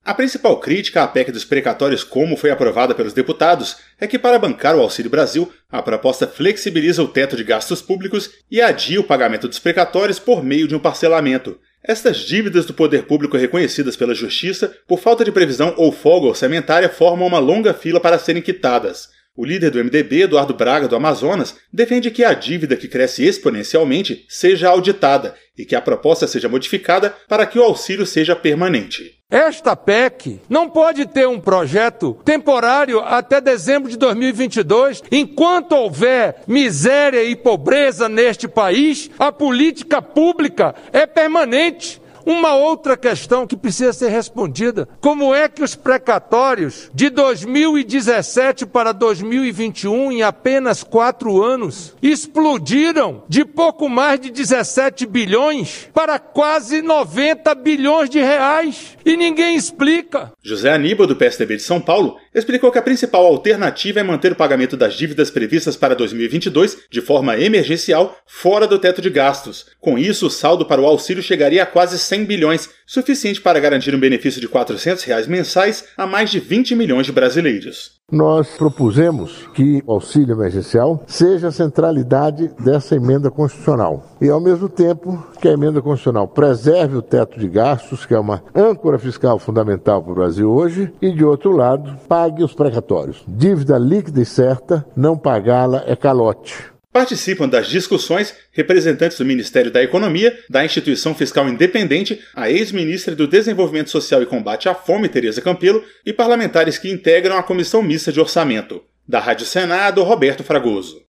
A principal crítica à PEC dos precatórios como foi aprovada pelos deputados é que para bancar o Auxílio Brasil, a proposta flexibiliza o teto de gastos públicos e adia o pagamento dos precatórios por meio de um parcelamento. Estas dívidas do poder público reconhecidas pela Justiça, por falta de previsão ou folga orçamentária, formam uma longa fila para serem quitadas. O líder do MDB, Eduardo Braga, do Amazonas, defende que a dívida que cresce exponencialmente seja auditada e que a proposta seja modificada para que o auxílio seja permanente. Esta PEC não pode ter um projeto temporário até dezembro de 2022. Enquanto houver miséria e pobreza neste país, a política pública é permanente. Uma outra questão que precisa ser respondida: como é que os precatórios de 2017 para 2021, em apenas 4 anos, explodiram de pouco mais de 17 bilhões para quase 90 bilhões de reais? E ninguém explica. José Aníbal, do PSDB de São Paulo, explicou que a principal alternativa é manter o pagamento das dívidas previstas para 2022 de forma emergencial fora do teto de gastos. Com isso, o saldo para o auxílio chegaria a quase 100 bilhões, suficiente para garantir um benefício de R$ 400 mensais a mais de 20 milhões de brasileiros. Nós propusemos que o auxílio emergencial seja a centralidade dessa emenda constitucional e, ao mesmo tempo, que a emenda constitucional preserve o teto de gastos, que é uma âncora fiscal fundamental para o Brasil hoje, e, de outro lado, pague os precatórios. Dívida líquida e certa, não pagá-la é calote. Participam das discussões representantes do Ministério da Economia, da Instituição Fiscal Independente, a ex-ministra do Desenvolvimento Social e Combate à Fome, Tereza Campelo, e parlamentares que integram a Comissão Mista de Orçamento. Da Rádio Senado, Roberto Fragoso.